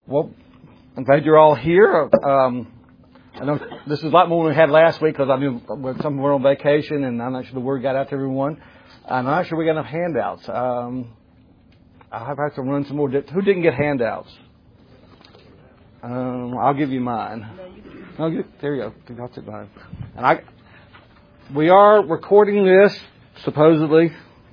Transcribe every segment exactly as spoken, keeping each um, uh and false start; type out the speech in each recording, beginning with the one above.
Well, I'm glad you're all here. Um, I know this is a lot more than we had last week because I knew some were on vacation and I'm not sure the word got out to everyone. I'm not sure we got enough handouts. Um, I'll have to run some more. Who didn't get handouts? Um, I'll give you mine. No, you, there you go. I'll take mine. And I, we are recording this supposedly.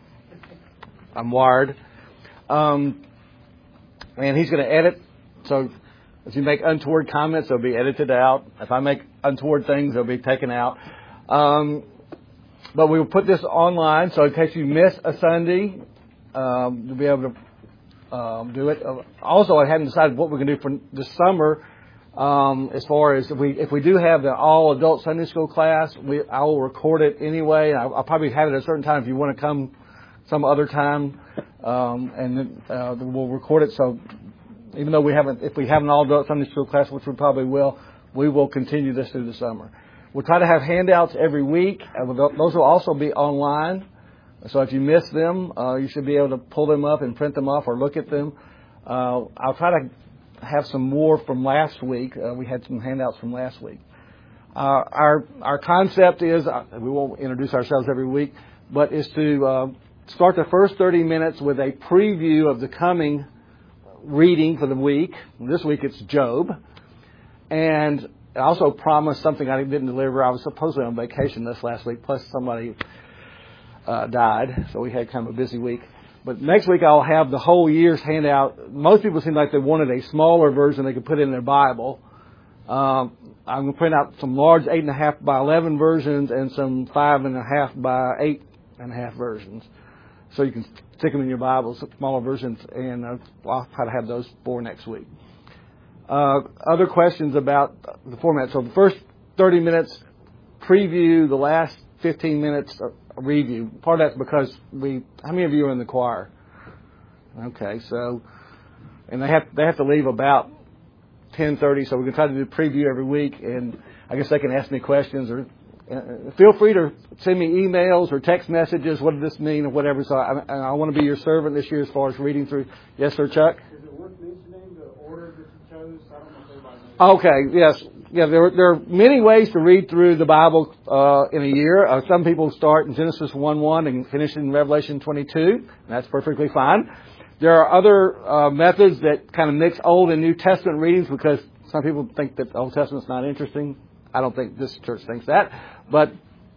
I'm wired. Um, and he's going to edit. So if you make untoward comments, they'll be edited out. If I make untoward things, they'll be taken out. Um, but we will put this online, so in case you miss a Sunday, um, you'll be able to um, do it. Also, I hadn't decided what we're going to do for this summer. Um, as far as if we if we do have the all adult Sunday school class, we I will record it anyway. I'll, I'll probably have it at a certain time if you want to come some other time, um, and then, uh, we'll record it. So even though we haven't, if we have an all adult Sunday school class, which we probably will, we will continue this through the summer. We'll try to have handouts every week. Those will also be online. So if you miss them, uh, you should be able to pull them up and print them off or look at them. Uh, I'll try to have some more from last week. Uh, we had some handouts from last week. Uh, our our concept is, uh, we won't introduce ourselves every week, but is to uh, start the first thirty minutes with a preview of the coming reading for the week. This week it's Job. And I also promised something I didn't deliver. I was supposedly on vacation this last week, plus somebody uh, died, so we had kind of a busy week. But next week I'll have the whole year's handout. Most people seem like they wanted a smaller version they could put in their Bible. Um, I'm going to print out some large eight and a half by eleven versions and some five and a half by eight and a half versions. So you can stick them in your Bibles, smaller versions, and uh, I'll try to have those for next week. Uh, other questions about the format. So the first thirty minutes preview, the last fifteen minutes review. Part of that's because we, how many of you are in the choir? Okay, so, and they have, they have to leave about ten thirty, so we can try to do a preview every week, and I guess they can ask me questions or uh, feel free to send me emails or text messages. What does this mean or whatever? So I, I want to be your servant this year as far as reading through. Yes, sir, Chuck? Is it worth mentioning the order that you chose? I don't know if everybody knows. Okay, yes. Yeah, there, there are many ways to read through the Bible uh, in a year. Uh, some people start in Genesis one one and finish in Revelation twenty-two. That's perfectly fine. There are other uh, methods that kind of mix Old and New Testament readings because some people think that the Old Testament's not interesting. I don't think this church thinks that. But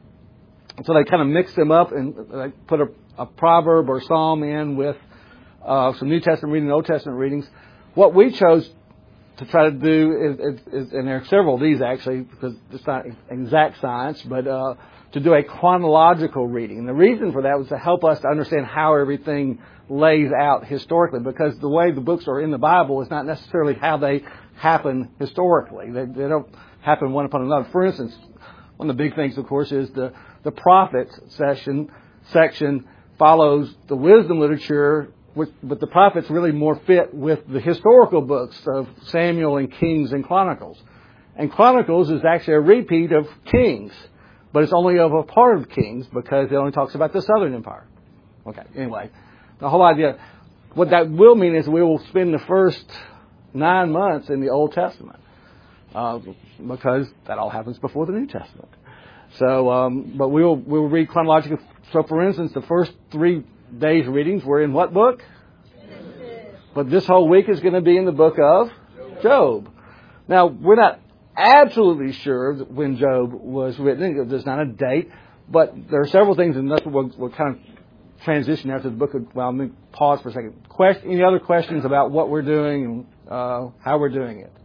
so they kind of mix them up and they put a, a proverb or psalm in with uh, some New Testament reading and Old Testament readings. What we chose to try to do is, is, is and there are several of these actually because it's not exact science, but uh, to do a chronological reading. And the reason for that was to help us to understand how everything lays out historically, because the way the books are in the Bible is not necessarily how they happen historically. They, they don't happen one upon another. For instance, one of the big things, of course, is the, the prophets section, section follows the wisdom literature, which, but the prophets really more fit with the historical books of Samuel and Kings and Chronicles. And Chronicles is actually a repeat of Kings, but it's only of a part of Kings because it only talks about the Southern Empire. Okay, anyway, the whole idea, what that will mean is we will spend the first nine months in the Old Testament uh, because that all happens before the New Testament. So, um, but we will we will read chronologically. So, for instance, the first three days' readings were in what book? Genesis. But this whole week is going to be in the book of Job. Job. Now, we're not absolutely sure when Job was written. There's not a date, but there are several things, and that's what we'll, we'll kind of transition after the book of, well, let me pause for a second. Question, any other questions about what we're doing and uh, how we're doing it?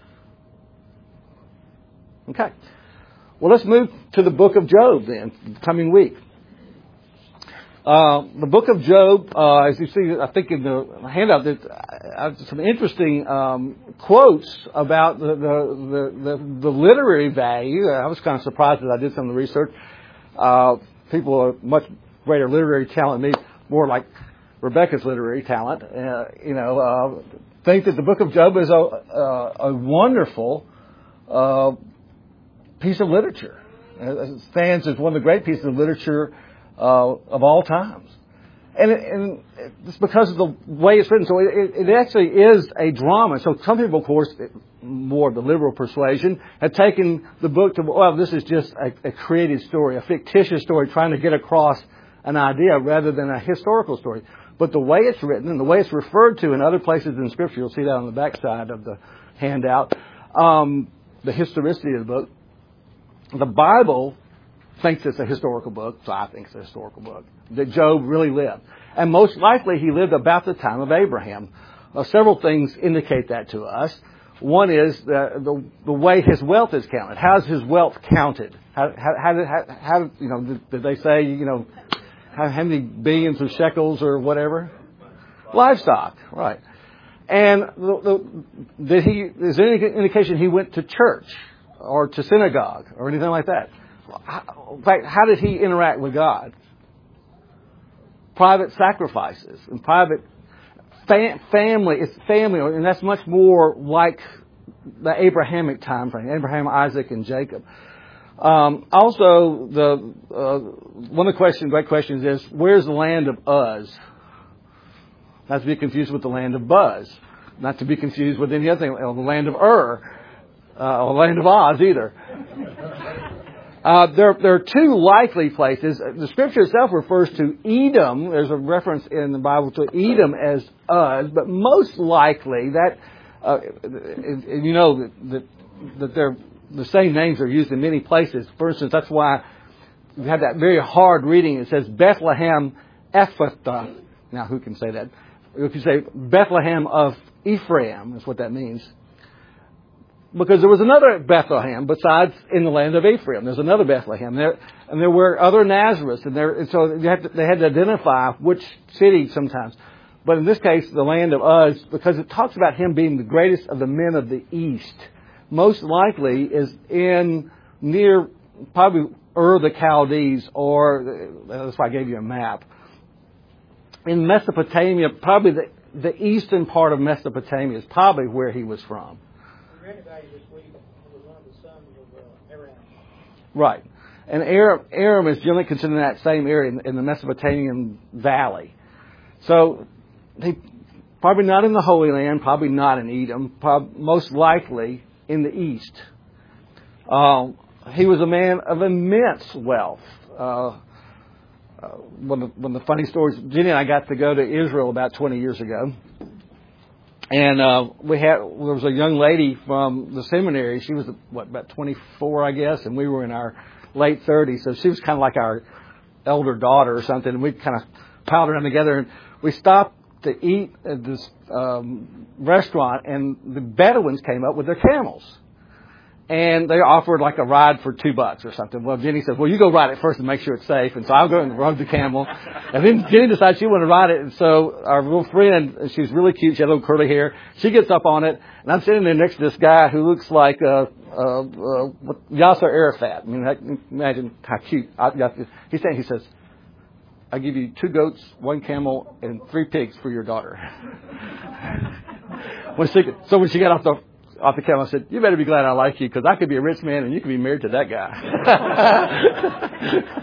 Okay. Well, let's move to the book of Job then, the coming week. Uh, the book of Job, uh, as you see, I think in the handout, there's uh, some interesting um, quotes about the, the, the, the, the literary value. I was kind of surprised as I did some of the research. Uh, people are much greater literary talent than me, more like Rebecca's literary talent. Uh, you know, uh, think that the book of Job is a, a, a wonderful uh, piece of literature. It stands as one of the great pieces of literature Uh, of all times. And, it, and it's because of the way it's written. So it, it actually is a drama. So some people, of course, more of the liberal persuasion, have taken the book to, well, this is just a, a created story, a fictitious story trying to get across an idea rather than a historical story. But the way it's written and the way it's referred to in other places in Scripture, you'll see that on the back side of the handout, um, the historicity of the book. The Bible thinks it's a historical book, so I think it's a historical book, that Job really lived. And most likely he lived about the time of Abraham. Uh, several things indicate that to us. One is the, the, the way his wealth is counted. How's his wealth counted? How, how, how, did, how, how you know, did, did they say, you know, how, how many billions of shekels or whatever? Livestock, right. And the, the, did he, is there any indication he went to church or to synagogue or anything like that? In fact, how did he interact with God? Private sacrifices and private fam- family. It's family, and that's much more like the Abrahamic time frame: Abraham, Isaac, and Jacob. Um, also, the uh, one of the questions, great questions, is where's the land of Uz? Not to be confused with the land of Buzz. Not to be confused with any other thing, the land of Ur, uh, or the land of Oz either. Uh, there, there are two likely places. The Scripture itself refers to Edom. There's a reference in the Bible to Edom as Uz, but most likely that, uh, you know, that, that, that they're, the same names are used in many places. For instance, that's why we have that very hard reading. It says Bethlehem Ephrathah. Now, who can say that? If you say Bethlehem of Ephraim, that's what that means. Because there was another Bethlehem besides in the land of Ephraim. There's another Bethlehem there, and there were other Nazareths, and there. And so you had to, they had to identify which city sometimes. But in this case, the land of Uz, because it talks about him being the greatest of the men of the East, most likely is in near probably Ur the Chaldees, or that's why I gave you a map. In Mesopotamia, probably the, the eastern part of Mesopotamia is probably where he was from. Right. And Aram, Aram is generally considered in that same area in, in the Mesopotamian valley. So, he probably not in the Holy Land, probably not in Edom, prob- most likely in the east. Um, he was a man of immense wealth. Uh, uh, one, of, one of the funny stories, Jenny and I got to go to Israel about twenty years ago. And uh, we had there was a young lady from the seminary. She was what about twenty-four, I guess, and we were in our late thirties. So she was kind of like our elder daughter or something. And we kind of piled around together, and we stopped to eat at this um, restaurant. And the Bedouins came up with their camels, and they offered like a ride for two bucks or something. Well, Jenny said, "Well, you go ride it first and make sure it's safe." And so I'll go and ride the camel. And then Jenny decides she wanted to ride it. And so our little friend, she's really cute. She had a little curly hair. She gets up on it. And I'm sitting there next to this guy who looks like uh, uh, uh, Yasser Arafat. I mean, I can imagine how cute. I, he's saying, he says, "I give you two goats, one camel, and three pigs for your daughter." when she, so when she got off the off the camel, I said, "You better be glad I like you, because I could be a rich man and you could be married to that guy."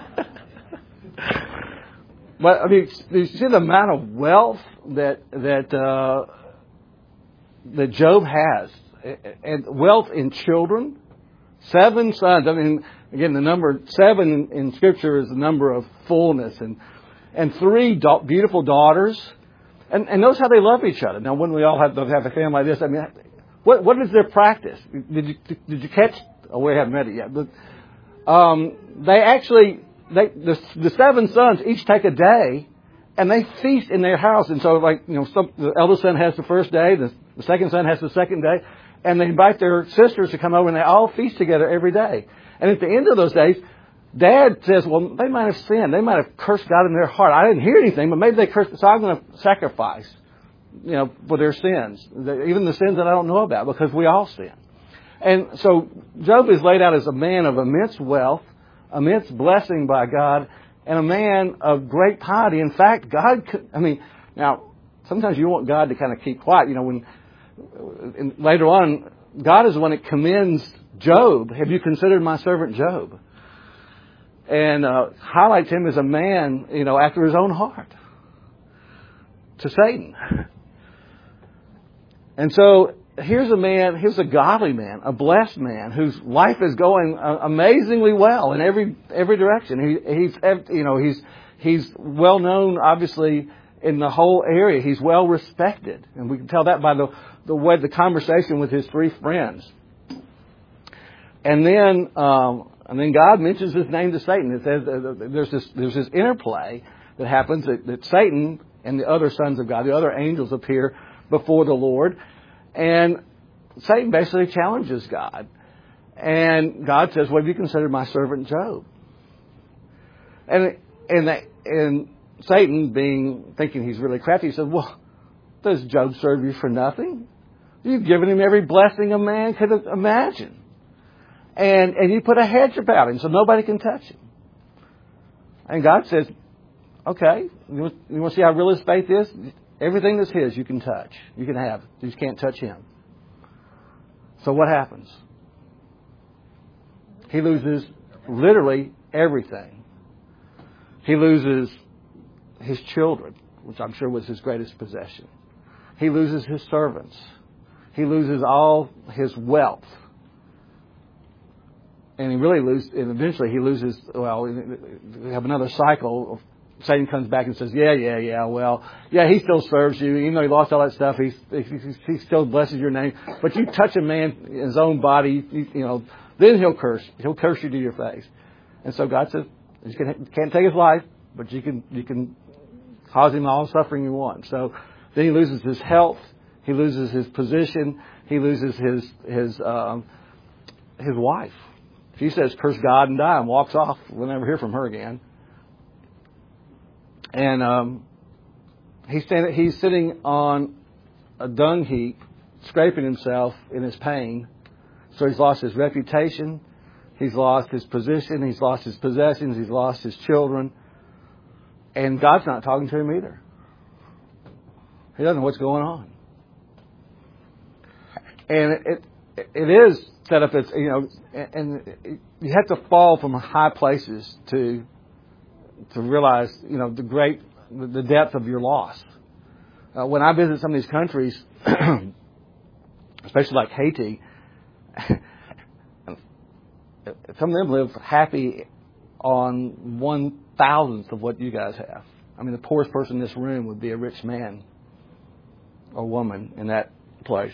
But I mean, you see the amount of wealth that that uh, that Job has, and wealth in children, seven sons. I mean, again, the number seven in Scripture is the number of fullness, and and three da- beautiful daughters, and and notice how they love each other. Now, when we all have to have a family like this, I mean, what what is their practice? Did you did you catch? Oh, we haven't met it yet, but um, they actually. They, the, the seven sons each take a day, and they feast in their house. And so, like, you know, some, the eldest son has the first day, the, the second son has the second day, and they invite their sisters to come over, and they all feast together every day. And at the end of those days, Dad says, "Well, they might have sinned. They might have cursed God in their heart. I didn't hear anything, but maybe they cursed. So I'm going to sacrifice, you know, for their sins, even the sins that I don't know about, because we all sin." And so Job is laid out as a man of immense wealth, immense blessing by God, and a man of great piety. In fact, God could, I mean, now, sometimes you want God to kind of keep quiet. You know, when and later on, God is the one that commends Job. "Have you considered my servant Job?" And uh, highlights him as a man, you know, after his own heart. to Satan. And so here's a man, here's a godly man, a blessed man whose life is going amazingly well in every every direction. He, he's you know he's he's well known, obviously, in the whole area. He's well respected, and we can tell that by the the way the conversation with his three friends. And then um, and then God mentions his name to Satan. It says uh, there's this there's this interplay that happens that, that Satan and the other sons of God, the other angels, appear before the Lord, and Satan basically challenges God, and God says, "What have you considered my servant Job?" And and that, and Satan, being thinking he's really crafty, he says, "Well, does Job serve you for nothing? You've given him every blessing a man could imagine, and and you put a hedge about him so nobody can touch him." And God says, "Okay, you want, you want to see how real his faith is? Everything that's his you can touch. You can have. You just can't touch him." So what happens? He loses literally everything. He loses his children, which I'm sure was his greatest possession. He loses his servants. He loses all his wealth. And he really loses, and eventually he loses, well, we have another cycle of Satan comes back and says, yeah, yeah, yeah, well, yeah, he still serves you. Even though he lost all that stuff, he, he, he still blesses your name. But you touch a man in his own body, you, you know, then he'll curse. He'll curse you to your face. And so God says, you can, can't take his life, but you can you can cause him all the suffering you want. So then he loses his health. He loses his position. He loses his his um, his wife. She says, curse God and die, and walks off. We'll never hear from her again. And um, he's, standing, he's sitting on a dung heap, scraping himself in his pain. So he's lost his reputation, he's lost his position, he's lost his possessions, he's lost his children. And God's not talking to him either. He doesn't know what's going on. And it it, it is set up as, you know, and it, you have to fall from high places to to realize, you know, the great, the depth of your loss. Uh, when I visit some of these countries, especially like Haiti, some of them live happy on one thousandth of what you guys have. I mean, the poorest person in this room would be a rich man or woman in that place.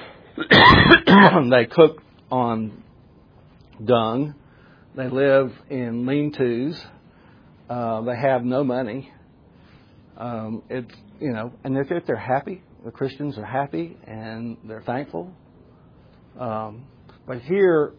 They cook on dung. They live in lean-tos. Uh, they have no money. Um, it's, you know, and if they're happy, the Christians are happy and they're thankful. Um, but here,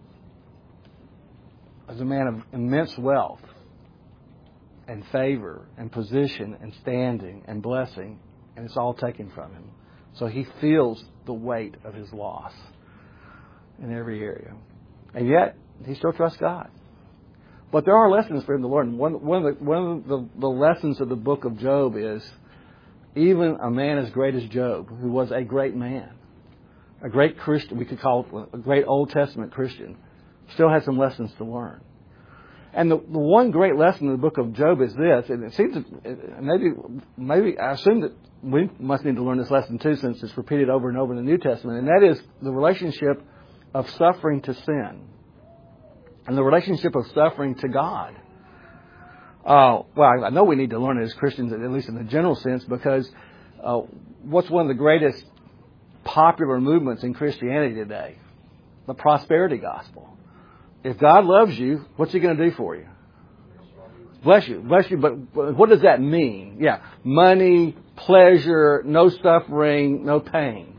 as a man of immense wealth and favor and position and standing and blessing, and it's all taken from him. So he feels the weight of his loss in every area. And yet, he still trusts God. But there are lessons for him to learn. One, one of, the, one of the, the lessons of the book of Job is even a man as great as Job, who was a great man, a great Christian, we could call it a great Old Testament Christian, still has some lessons to learn. And the, the one great lesson in the book of Job is this, and it seems that maybe, maybe I assume that we must need to learn this lesson too, since it's repeated over and over in the New Testament, and that is the relationship of suffering to sin and the relationship of suffering to God. Uh, well, I know we need to learn it as Christians, at least in the general sense, because uh, what's one of the greatest popular movements in Christianity today? The prosperity gospel. If God loves you, what's He going to do for you? Bless you. Bless you. But, but what does that mean? Yeah. Money, pleasure, no suffering, no pain.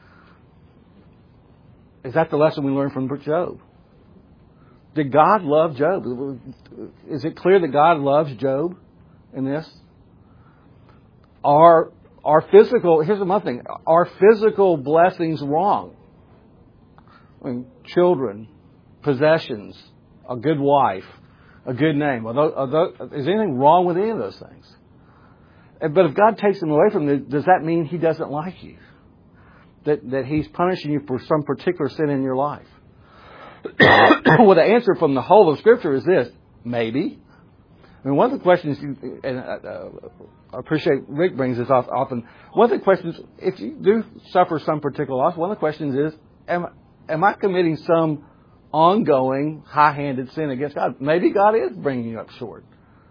Is that the lesson we learn from Job? Did God love Job? Is it clear that God loves Job in this? Are, are physical, here's another thing, are physical blessings wrong? I mean, children, possessions, a good wife, a good name. Are those, are those, is anything wrong with any of those things? But if God takes them away from you, does that mean He doesn't like you? That, that He's punishing you for some particular sin in your life? Well, the answer from the whole of Scripture is this: maybe. I mean, one of the questions, you, and uh, I appreciate Rick brings this off often. One of the questions, if you do suffer some particular loss, one of the questions is, am, am I committing some ongoing high-handed sin against God? Maybe God is bringing you up short.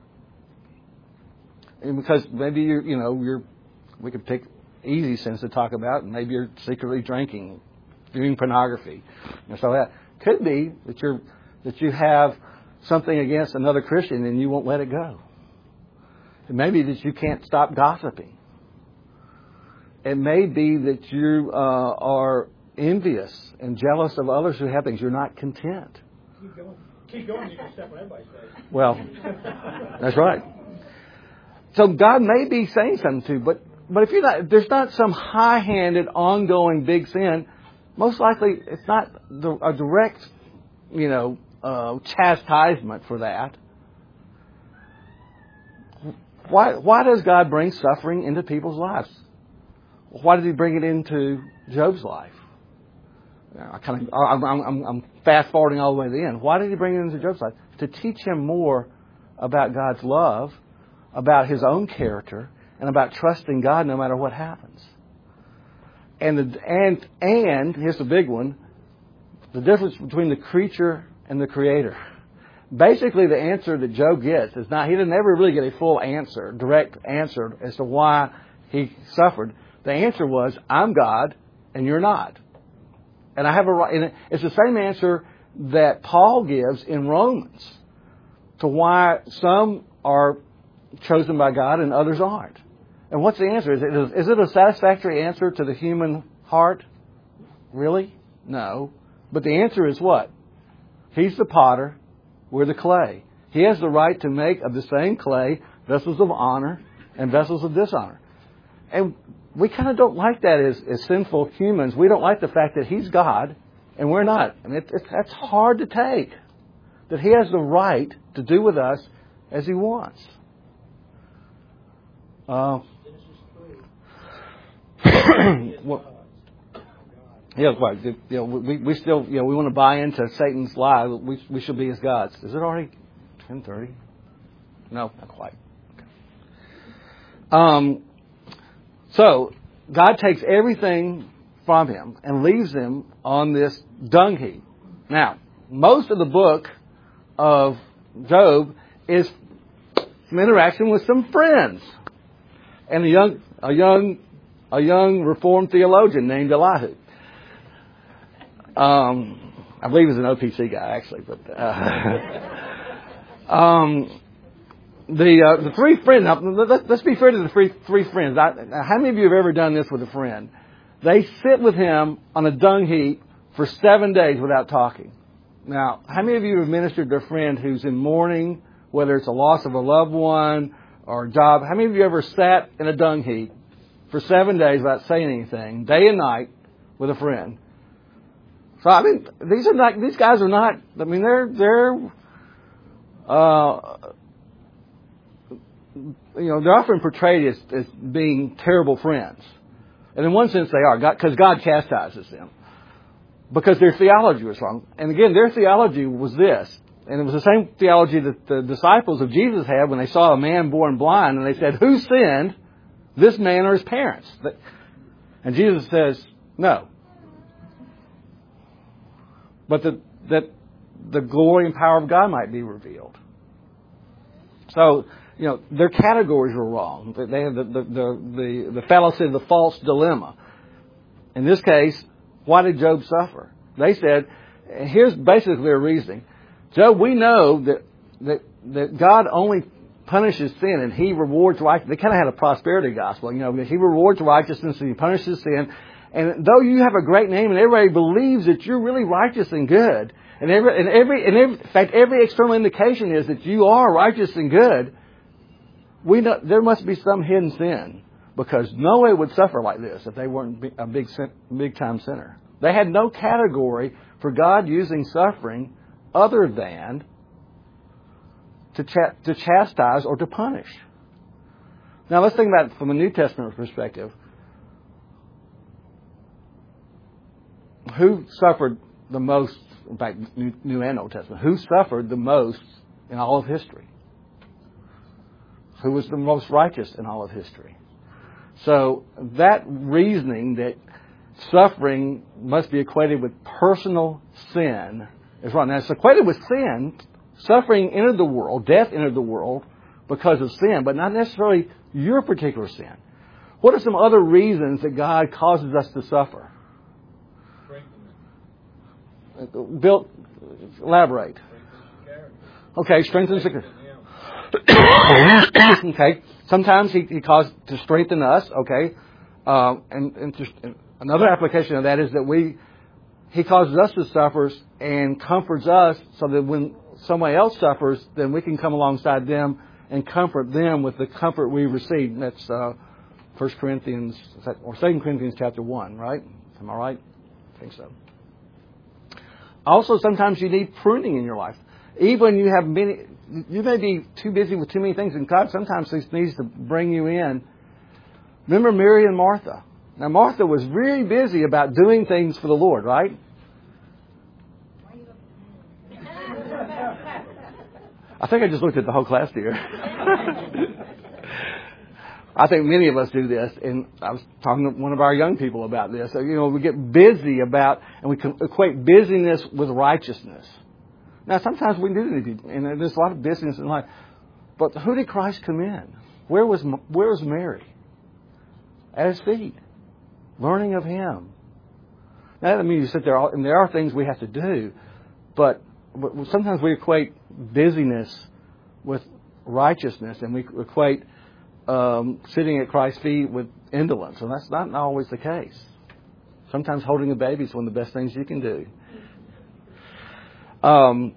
And because maybe you're, you know, you're, we could pick easy sins to talk about, and maybe you're secretly drinking, viewing pornography. And so that could be that you're, that you have something against another Christian and you won't let it go. It may be that you can't stop gossiping. It may be that you uh, are envious and jealous of others who have things. You're not content. Keep going. Keep going. You can step on everybody's face. Well, that's right. So God may be saying something to you, but but if you're not, if there's not some high-handed, ongoing big sin, most likely it's not the, a direct, you know, uh, chastisement for that. Why why does God bring suffering into people's lives? Why did He bring it into Job's life? I kind of I'm, I'm, I'm fast forwarding all the way to the end. Why did He bring it into Job's life? To teach him more about God's love, about his own character, and about trusting God no matter what happens. And the, and and here's the big one: the difference between the creature and the Creator. Basically, the answer that Job gets is not, he didn't ever really get a full answer, direct answer as to why he suffered. The answer was, I'm God and you're not. And I have a right, and it's the same answer that Paul gives in Romans to why some are chosen by God and others aren't. And what's the answer? Is it, is it a satisfactory answer to the human heart? Really? No. But the answer is what? He's the potter, we're the clay. He has the right to make of the same clay vessels of honor and vessels of dishonor. And we kind of don't like that as, as sinful humans. We don't like the fact that He's God and we're not. And it, it, that's hard to take. That He has the right to do with us as He wants. Uh, well, yeah, right. You know, we we still you know we want to buy into Satan's lie. We we should be as gods. Is it already ten thirty? No, not quite. Okay. Um. So God takes everything from him and leaves him on this dung heap. Now, most of the book of Job is some interaction with some friends, and a young a young a young Reformed theologian named Elihu. Um, I believe he's an O P C guy, actually, but uh, um, the uh, the three friends. Now, let's, let's be fair to the three three friends. I, how many of you have ever done this with a friend? They sit with him on a dung heap for seven days without talking. Now, how many of you have ministered to a friend who's in mourning, whether it's a loss of a loved one or a job? How many of you ever sat in a dung heap for seven days without saying anything, day and night, with a friend? So I mean, these are not; these guys are not. I mean, they're they're, uh, you know, they're often portrayed as, as being terrible friends, and in one sense they are, because God, God chastises them because their theology was wrong. And again, their theology was this, and it was the same theology that the disciples of Jesus had when they saw a man born blind, and they said, "Who sinned, this man or his parents?" And Jesus says, "No. But the, that the glory and power of God might be revealed." So, you know, their categories were wrong. They have the, the, the, the, the fallacy of the false dilemma. In this case, why did Job suffer? They said, here's basically their reasoning. Job, we know that, that, that God only punishes sin and He rewards righteousness. They kind of had a prosperity gospel, you know, He rewards righteousness and He punishes sin. And though you have a great name and everybody believes that you're really righteous and good, and every, and every, and every, in fact, every external indication is that you are righteous and good, we know there must be some hidden sin, because no one would suffer like this if they weren't a big, big time sinner. They had no category for God using suffering other than to, ch- to chastise or to punish. Now let's think about it from a New Testament perspective. Who suffered the most, in fact, New, New and Old Testament, who suffered the most in all of history? who was the most righteous in all of history. So that reasoning that suffering must be equated with personal sin is wrong. Now, it's equated with sin. Suffering entered the world, death entered the world because of sin, but not necessarily your particular sin. What are some other reasons that God causes us to suffer? Bill, elaborate. Okay, strengthens the Okay, sometimes he, he causes to strengthen us. Okay, uh, and, and just, another application of that is that we he causes us to suffer and comforts us, so that when somebody else suffers, then we can come alongside them and comfort them with the comfort we receive. And that's uh, First Corinthians or Second Corinthians chapter one, right? Am I right? I think so. Also, sometimes you need pruning in your life. Even when you have many, you may be too busy with too many things, and God sometimes needs to bring you in. Remember Mary and Martha. Now, Martha was really busy about doing things for the Lord, right? I think I just looked at the whole class here. I think many of us do this, and I was talking to one of our young people about this. So, you know, we get busy about, and we can equate busyness with righteousness. Now, sometimes we do need to, and there's a lot of busyness in life. But who did Christ come in? Where was where was Mary? At His feet, learning of Him. Now, that doesn't mean you sit there, and there are things we have to do, but sometimes we equate busyness with righteousness, and we equate um, sitting at Christ's feet with indolence, and that's not always the case. Sometimes holding a baby is one of the best things you can do. Um,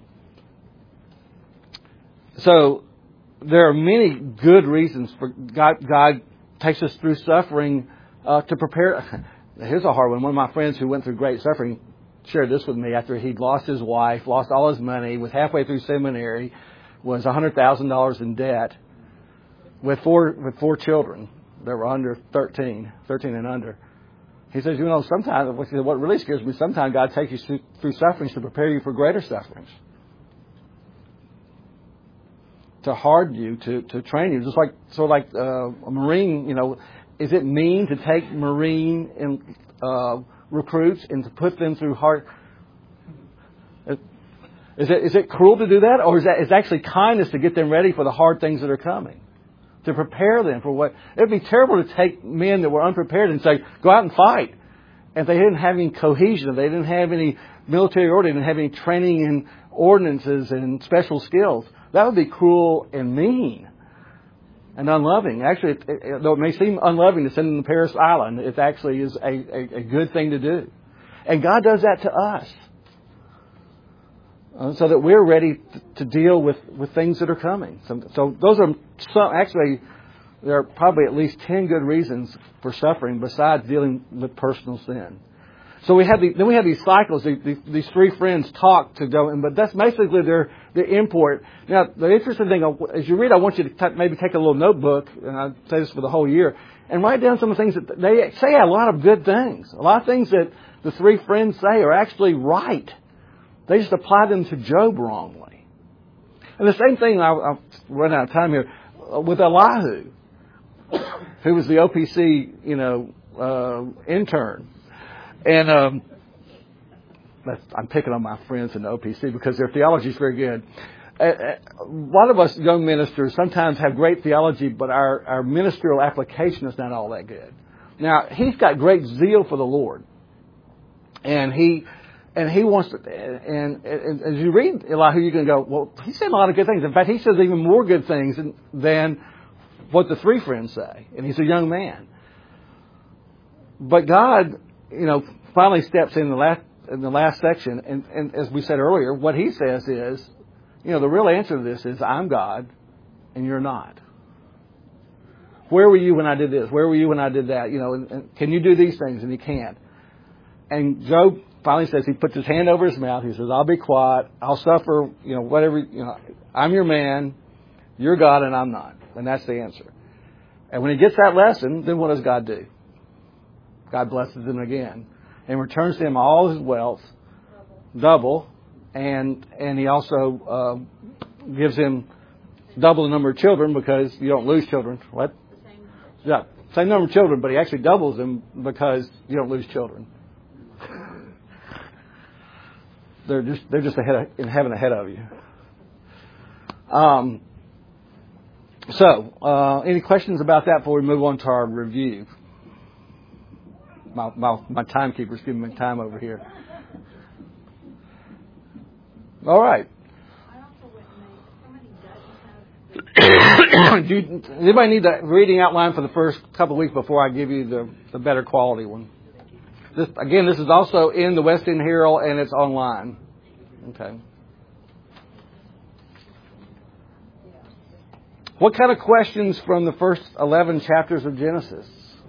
so there are many good reasons for God. God takes us through suffering uh, to prepare. Here's a hard one. One of my friends who went through great suffering shared this with me after he'd lost his wife, lost all his money, was halfway through seminary, was one hundred thousand dollars in debt, with four with four children that were under thirteen, thirteen and under. He says, you know, sometimes, what really scares me, sometimes God takes you through, through sufferings to prepare you for greater sufferings. To harden you, to, to train you. Just like, sort of like uh, a Marine, you know, is it mean to take Marine in, uh, recruits and to put them through hard... Is it, is it cruel to do that? Or is that is actually kindness to get them ready for the hard things that are coming? To prepare them for what... It would be terrible to take men that were unprepared and say, go out and fight. And they didn't have any cohesion, if they didn't have any military order, they didn't have any training in ordinances and special skills. That would be cruel and mean and unloving. Actually, it, it, though it may seem unloving to send them to Paris Island, it actually is a, a, a good thing to do. And God does that to us. Uh, so that we're ready to, to deal with, with things that are coming. So, so those are some, actually, there are probably at least ten good reasons for suffering besides dealing with personal sin. So we have the, then we have these cycles. The, the, these three friends talk to go, but that's basically their, their import. Now, the interesting thing, as you read, I want you to t- maybe take a little notebook, and I say this for the whole year, and write down some of the things that they say a lot of good things. A lot of things that the three friends say are actually right. They just apply them to Job wrongly. And the same thing, I'll, I'll run out of time here, with Elihu, who was the O P C, you know, uh, intern. And um, that's, I'm picking on my friends in the O P C because their theology is very good. A lot of us young ministers sometimes have great theology, but our, our ministerial application is not all that good. Now, he's got great zeal for the Lord. And he... And he wants to, and, and as you read Elihu, you can go, well, he said a lot of good things. In fact, he says even more good things than, than what the three friends say. And he's a young man. But God, you know, finally steps in the last, in the last section. And, and as we said earlier, what he says is, you know, the real answer to this is, I'm God and you're not. Where were you when I did this? Where were you when I did that? You know, and, and can you do these things? And he can't. And Job finally says, he puts his hand over his mouth. He says, I'll be quiet. I'll suffer, you know, whatever, you know, I'm your man. You're God and I'm not. And that's the answer. And when he gets that lesson, then what does God do? God blesses him again and returns to him all his wealth, double, and and he also uh, gives him double the number of children because you don't lose children. What? Yeah, same number of children, but he actually doubles them because you don't lose children. They're just they're just ahead of, in heaven ahead of you. Um. So, uh, any questions about that before we move on to our review? My my, my timekeeper's giving me time over here. All right. Do you, anybody need the reading outline for the first couple of weeks before I give you the, the better quality one? This, again, this is also in the West End Herald and it's online. Okay. What kind of questions from the first eleven chapters of Genesis?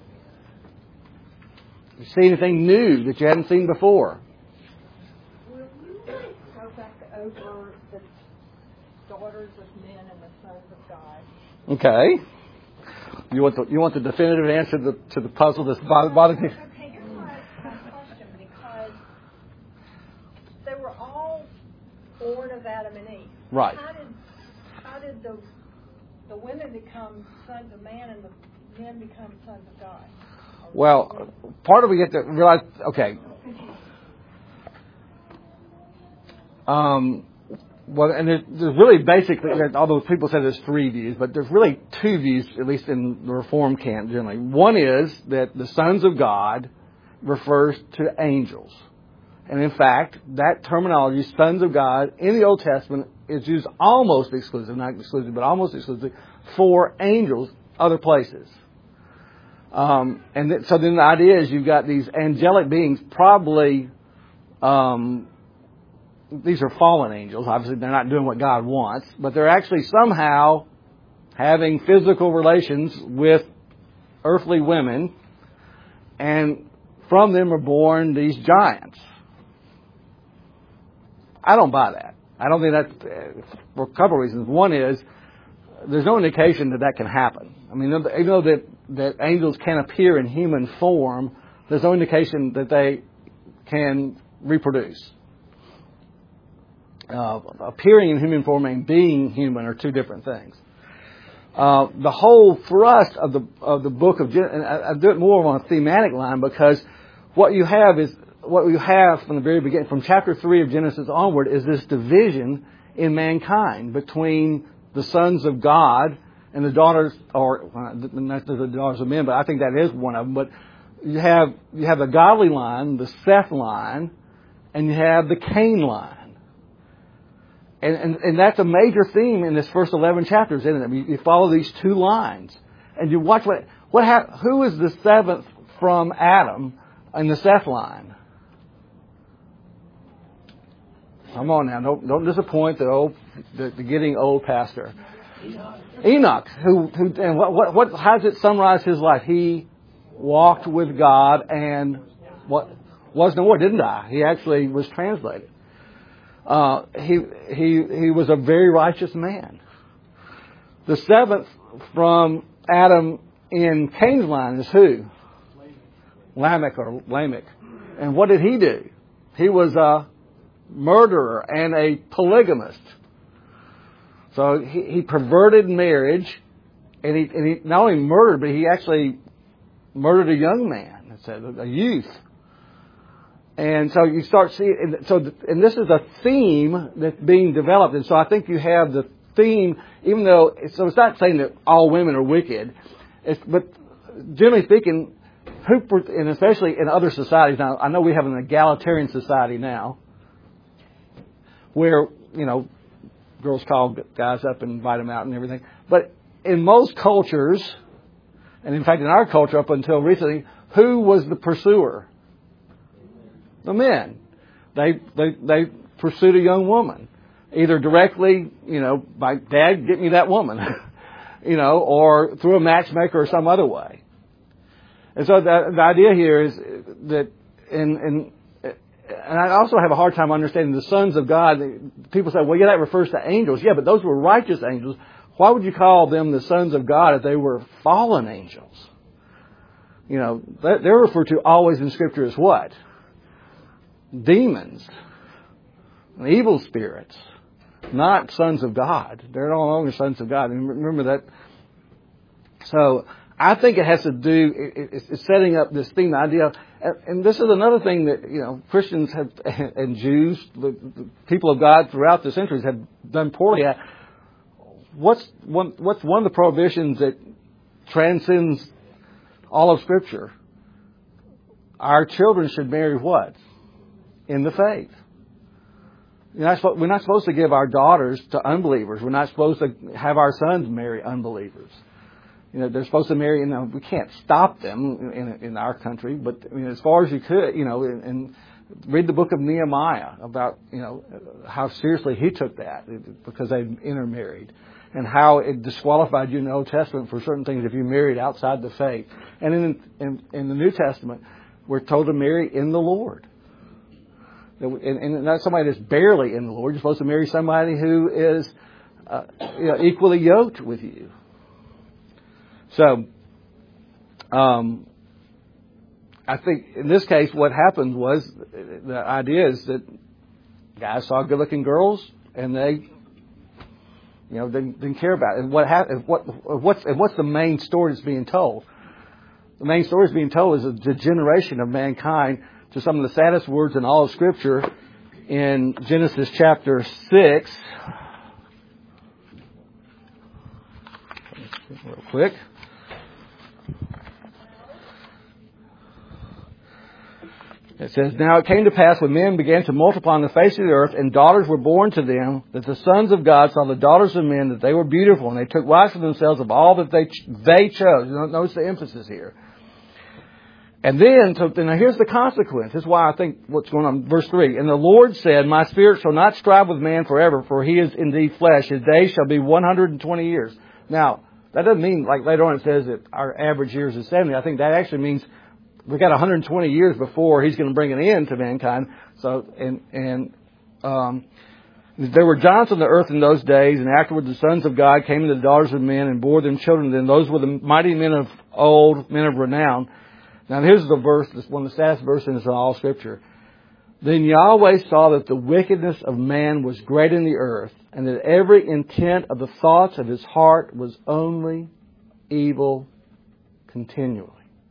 You see anything new that you hadn't seen before? Will you go back over the daughters of men and the sons of God? Okay. You want the you want the definitive answer to the, to the puzzle that's bothering me? Okay, here's my, my question, because they were all born of Adam and Eve. Right. How did how did the the women become sons of man and the men become sons of God? Well, part of it we get to realize. Okay. Um. Well, and there's, there's really basically, although people say there's three views, but there's really two views, at least in the Reform camp generally. One is that the sons of God refers to angels. And in fact, that terminology, sons of God, in the Old Testament is used almost exclusively, not exclusively, but almost exclusively, for angels other places. Um, and th- so then the idea is you've got these angelic beings, probably... Um, These are fallen angels. Obviously, they're not doing what God wants, but they're actually somehow having physical relations with earthly women, and from them are born these giants. I don't buy that. I don't think that, for a couple of reasons. One is, there's no indication that that can happen. I mean, even though that, that angels can appear in human form, there's no indication that they can reproduce. Uh, appearing in human form and being human are two different things. Uh, the whole thrust of the of the book of Genesis, and I, I do it more on a thematic line, because what you have is what you have from the very beginning, from chapter three of Genesis onward, is this division in mankind between the sons of God and the daughters, or well, not the daughters of men, but I think that is one of them. But you have you have the godly line, the Seth line, and you have the Cain line. And, and, and that's a major theme in this first eleven chapters, isn't it? I mean, you follow these two lines, and you watch what what ha- who is the seventh from Adam in the Seth line? Come on now, don't don't disappoint the old the, the getting old pastor. Enoch. Enoch, who who and what what what how does it summarize his life? He walked with God and what was no more, didn't die. He actually was translated. Uh, he he he was a very righteous man. The seventh from Adam in Cain's line is who? Lamech or Lamech. And what did he do? He was a murderer and a polygamist. So he, he perverted marriage, and he, and he not only murdered, but he actually murdered a young man. It said a youth. And so you start seeing, and so, and this is a theme that's being developed. And so I think you have the theme, even though, so it's not saying that all women are wicked, it's, but generally speaking, who, and especially in other societies, now I know we have an egalitarian society now, where, you know, girls call guys up and invite them out and everything. But in most cultures, and in fact in our culture up until recently, who was the pursuer? The men. They, they, they pursued a young woman. Either directly, you know, by dad, get me that woman, you know, or through a matchmaker or some other way. And so the, the idea here is that, in, in, and I also have a hard time understanding the sons of God. People say, well, yeah, that refers to angels. Yeah, but those were righteous angels. Why would you call them the sons of God if they were fallen angels? You know, they're referred to always in Scripture as what? Demons, evil spirits, not sons of God. They're no longer sons of God. And remember that. So I think it has to do, it's setting up this thing, the idea, and this is another thing that, you know, Christians have, and Jews, the, the people of God throughout the centuries have done poorly at. What's one, what's one of the prohibitions that transcends all of Scripture? Our children should marry what? In the faith. You're not, we're not supposed to give our daughters to unbelievers. We're not supposed to have our sons marry unbelievers. You know, they're supposed to marry, you know, we can't stop them in, in our country, but I mean, as far as you could, you know, and, and read the book of Nehemiah about, you know, how seriously he took that because they intermarried and how it disqualified you in the Old Testament for certain things if you married outside the faith. And in, in, in the New Testament, we're told to marry in the Lord. And, and not somebody that's barely in the Lord. You're supposed to marry somebody who is uh, you know, equally yoked with you. So, um, I think in this case, what happened was the idea is that guys saw good-looking girls and they, you know, didn't, didn't care about it. And what happened? What what's and what's the main story that's being told? The main story that's being told is a degeneration of mankind to some of the saddest words in all of Scripture in Genesis chapter six. Real quick. It says, "Now it came to pass when men began to multiply on the face of the earth, and daughters were born to them, that the sons of God saw the daughters of men, that they were beautiful, and they took wives for themselves of all that they they chose." Notice the emphasis here. And then, so, now here's the consequence. This is why I think what's going on. Verse three. "And the Lord said, My spirit shall not strive with man forever, for he is indeed flesh. His days shall be one hundred twenty years. Now, that doesn't mean, like later on it says that our average years is seventy. I think that actually means we've got one hundred twenty years before he's going to bring an end to mankind. So, and, and, um, there were giants on the earth in those days, and afterward the sons of God came to the daughters of men and bore them children. Then those were the mighty men of old, men of renown." Now here's the verse, this one of the saddest verses in all Scripture. "Then Yahweh saw that the wickedness of man was great in the earth, and that every intent of the thoughts of his heart was only evil continually."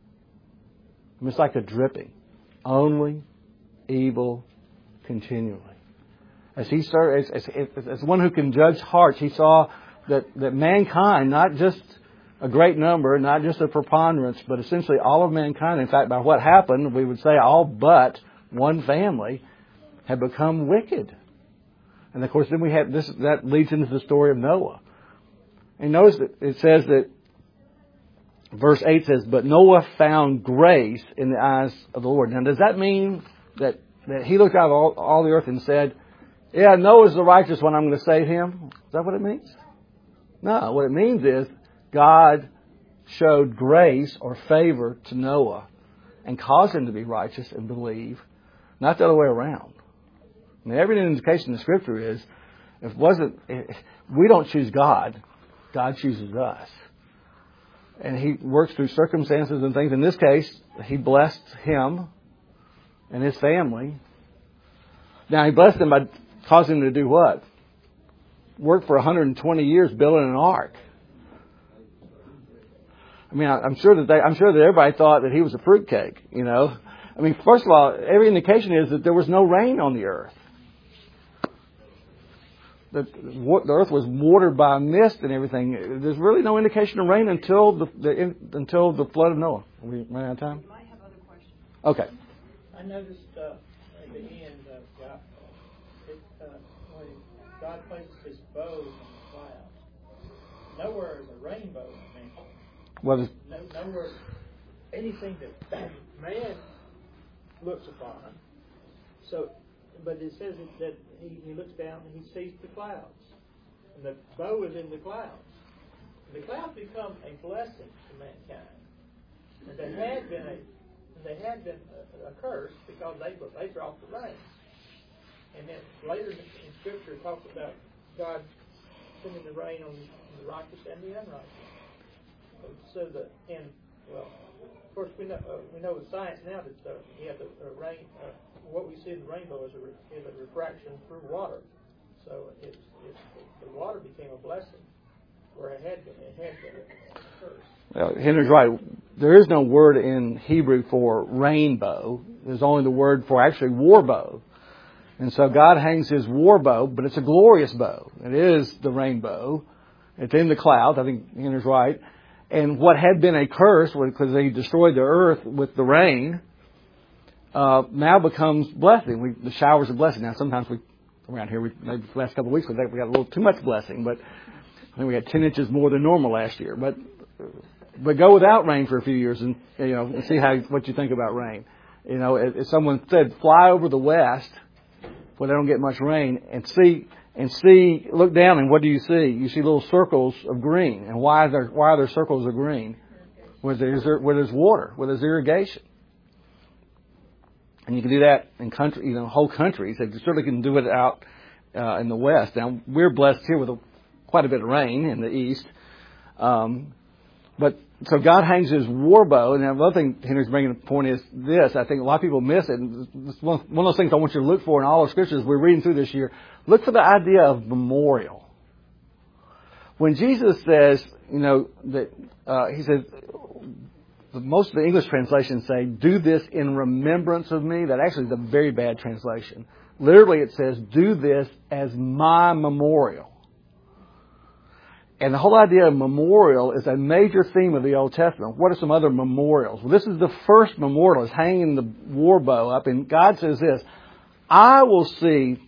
It's like a dripping. Only evil continually. As he started, as, as, as one who can judge hearts, he saw that, that mankind, not just a great number, not just a preponderance, but essentially all of mankind, in fact, by what happened, we would say all but one family had become wicked. And of course, then we have this, that leads into the story of Noah. And notice that it says that verse eight says, "But Noah found grace in the eyes of the Lord." Now, does that mean that, that he looked out all, all the earth and said, "Yeah, Noah's the righteous one, I'm going to save him"? Is that what it means? No, what it means is God showed grace or favor to Noah and caused him to be righteous and believe, not the other way around. I mean, every indication in the Scripture is, if it wasn't, if we don't choose God, God chooses us. And He works through circumstances and things. In this case, He blessed him and his family. Now, He blessed them by causing them to do what? Work for one hundred twenty years building an ark. I mean, I'm sure that they, I'm sure that everybody thought that he was a fruitcake, you know. I mean, first of all, every indication is that there was no rain on the earth. That the earth was watered by mist and everything. There's really no indication of rain until the, the until the flood of Noah. Are we running out of time? You might have other questions. Okay. I noticed uh, at the end of God, it, uh, when God places His bow in the clouds, nowhere is a rainbow mentioned. Well, no, nowhere anything that man looks upon. So, but it says that he, he looks down and he sees the clouds, and the bow is in the clouds. And the clouds become a blessing to mankind, and they had been a they had been a, a curse because they they dropped the rain. And then later in Scripture it talks about God sending the rain on the righteous and the unrighteous. So the and well, of course we know uh, we know with science now that uh, you have the uh, rain. Uh, what we see in the rainbow is a re, is a refraction through water. So it's, it's, the water became a blessing where it had been, it had been a curse. Well, Henry's right. There is no word in Hebrew for rainbow. There's only the word for actually war bow. And so God hangs His war bow, but it's a glorious bow. It is the rainbow. It's in the clouds. I think Henry's right. And what had been a curse, because they destroyed the earth with the rain, uh, now becomes blessing. We, the showers of blessing. Now, sometimes we around here, we maybe the last couple of weeks, we got a little too much blessing, but I think we got ten inches more than normal last year. But but go without rain for a few years, and you know, and see how what you think about rain. You know, as someone said, fly over the west where they don't get much rain, and see and see, look down, and what do you see? You see little circles of green. And why are there why are there circles of green? Where there's where there's water, where there's irrigation. And you can do that in country, you know, whole countries. They certainly can do it out uh, in the west. Now we're blessed here with a, quite a bit of rain in the east. Um, but so God hangs His war bow. And another thing Henry's bringing the point is this. I think a lot of people miss it. And it's one, one of those things I want you to look for in all the scriptures we're reading through this year. Look for the idea of memorial. When Jesus says, you know, that uh, He says, most of the English translations say, do this in remembrance of me. That actually is a very bad translation. Literally it says, do this as my memorial. And the whole idea of memorial is a major theme of the Old Testament. What are some other memorials? Well, this is the first memorial. It's hanging the war bow up. And God says this, I will see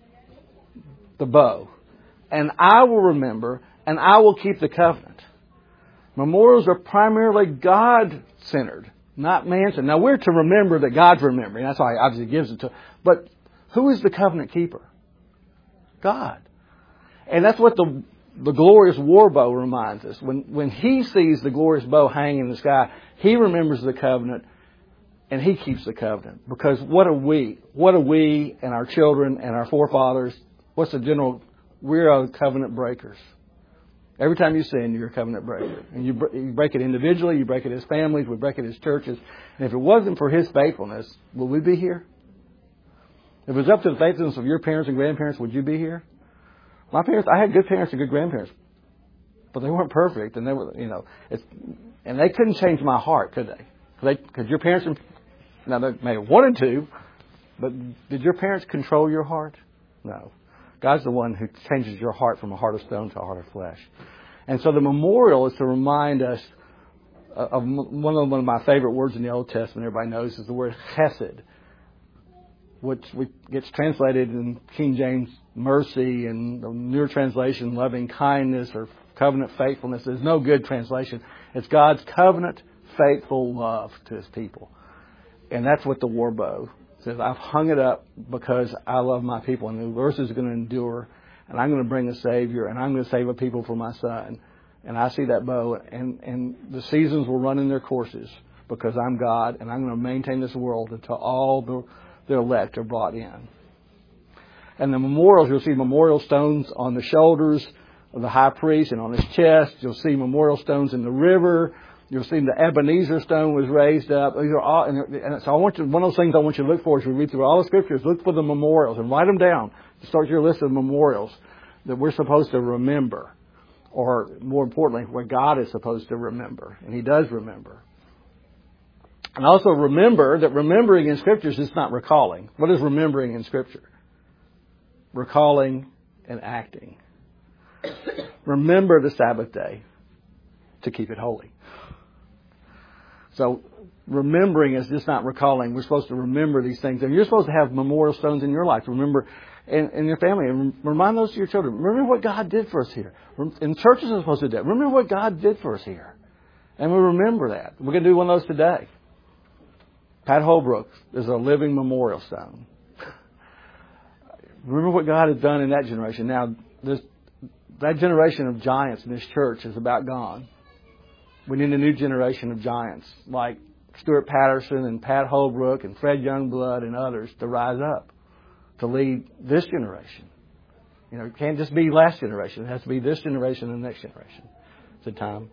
the bow, and I will remember, and I will keep the covenant. Memorials are primarily God-centered, not man-centered. Now, we're to remember that God's remembering. That's why He obviously gives it to us. But who is the covenant keeper? God. And that's what the the glorious war bow reminds us. When when He sees the glorious bow hanging in the sky, He remembers the covenant, and He keeps the covenant. Because what are we? What are we and our children and our forefathers? What's the general? We're covenant breakers. Every time you sin, you're a covenant breaker. And you, you break it individually, you break it as families, we break it as churches. And if it wasn't for His faithfulness, would we be here? If it was up to the faithfulness of your parents and grandparents, would you be here? My parents, I had good parents and good grandparents, but they weren't perfect, and they were, you know, it's, and they couldn't change my heart, could they? Could, they, could your parents, now they may have wanted to, but did your parents control your heart? No. God's the one who changes your heart from a heart of stone to a heart of flesh. And so the memorial is to remind us of one of, one of my favorite words in the Old Testament, everybody knows, is the word chesed, which gets translated in King James mercy, and the newer translation loving kindness or covenant faithfulness. There's no good translation. It's God's covenant faithful love to His people. And that's what the war bow says. I've hung it up because I love my people, and the verse is going to endure, and I'm going to bring a Savior, and I'm going to save a people for my Son. And I see that bow, and, and the seasons will run in their courses because I'm God, and I'm going to maintain this world until all the, the elect are brought in. And the memorials, you'll see memorial stones on the shoulders of the high priest and on his chest. You'll see memorial stones in the river. You'll see the Ebenezer stone was raised up. These are all, and so I want you, one of those things I want you to look for as we read through all the scriptures, look for the memorials and write them down. Start your list of memorials that we're supposed to remember, or more importantly, what God is supposed to remember, and He does remember. And also remember that remembering in scriptures is not recalling. What is remembering in scripture? Recalling and acting. Remember the Sabbath day to keep it holy. So remembering is just not recalling. We're supposed to remember these things. And you're supposed to have memorial stones in your life. Remember in, in your family. And remind those to your children. Remember what God did for us here. And churches are supposed to do that. Remember what God did for us here. And we remember that. We're going to do one of those today. Pat Holbrook is a living memorial stone. Remember what God has done in that generation. Now, this, that generation of giants in this church is about gone. We need a new generation of giants like Stuart Patterson and Pat Holbrook and Fred Youngblood and others to rise up to lead this generation. You know, it can't just be last generation. It has to be this generation and the next generation. It's a time.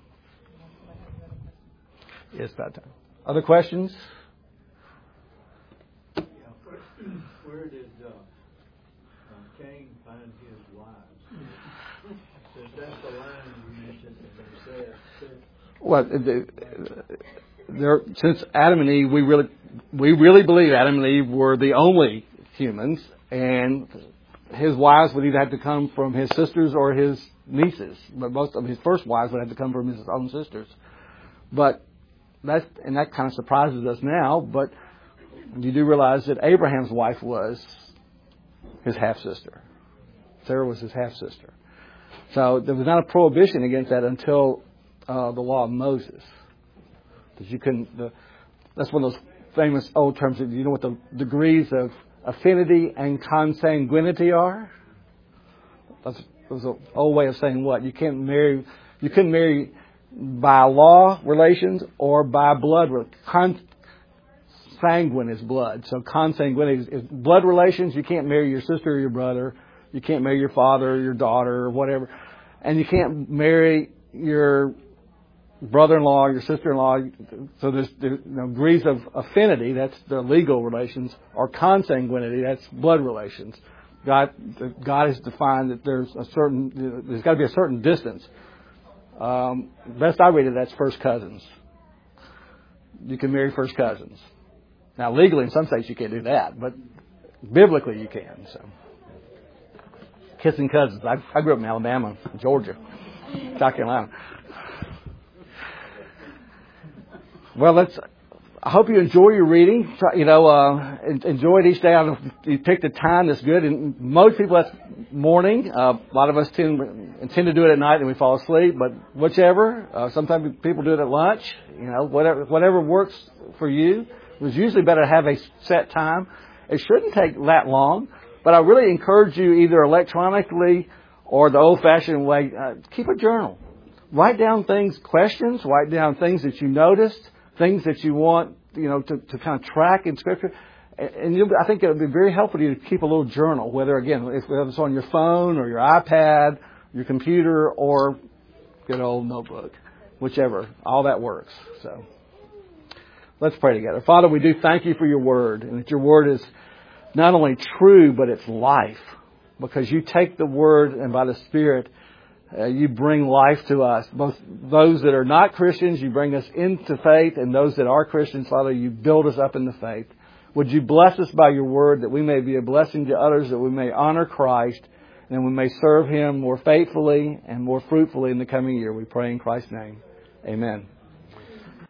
It's about time. Other questions? Yeah, where did uh, Cain find his wives. Since that's the line you mentioned in Isaiah. Well, the, there, since Adam and Eve, we really, we really believe Adam and Eve were the only humans, and his wives would either have to come from his sisters or his nieces. But most of his first wives would have to come from his own sisters. But that's, and that kind of surprises us now. But you do realize that Abraham's wife was his half sister. Sarah was his half sister. So there was not a prohibition against that until uh, the law of Moses. Because you couldn't. The, that's one of those famous old terms. You know what the degrees of affinity and consanguinity are? That's, that was an old way of saying what? You can't marry. You couldn't marry by law relations or by blood. Consanguine is blood. So consanguinity is, is blood relations. You can't marry your sister or your brother. You can't marry your father or your daughter or whatever. And you can't marry your brother-in-law or your sister-in-law. So there's, there's you know, degrees of affinity. That's the legal relations. Or consanguinity. That's blood relations. God, God has defined that there's a certain, there's got to be a certain distance. Um, best I read it, that's first cousins. You can marry first cousins. Now, legally, in some states, you can't do that, but biblically, you can. So, kissing cousins. I, I grew up in Alabama, Georgia, South Carolina. Well, let's. I hope you enjoy your reading. You know, uh, enjoy it each day. I don't know if you picked a time that's good. And most people, that's morning. Uh, a lot of us tend, tend to do it at night and we fall asleep. But whichever. Uh, sometimes people do it at lunch. You know, whatever whatever works for you. It was usually better to have a set time. It shouldn't take that long. But I really encourage you either electronically or the old-fashioned way. Uh, keep a journal. Write down things, questions. Write down things that you noticed. Things that you want, you know, to, to kind of track in Scripture. And you'll, I think it would be very helpful to you to keep a little journal, whether, again, if it's on your phone or your iPad, your computer, or good old notebook, whichever. All that works. So let's pray together. Father, we do thank you for your word, and that your word is not only true, but it's life. Because you take the word and by the Spirit, Uh, you bring life to us. Both those that are not Christians, you bring us into faith, and those that are Christians, Father, you build us up in the faith. Would you bless us by your word, that we may be a blessing to others, that we may honor Christ, and we may serve him more faithfully and more fruitfully in the coming year. We pray in Christ's name. Amen.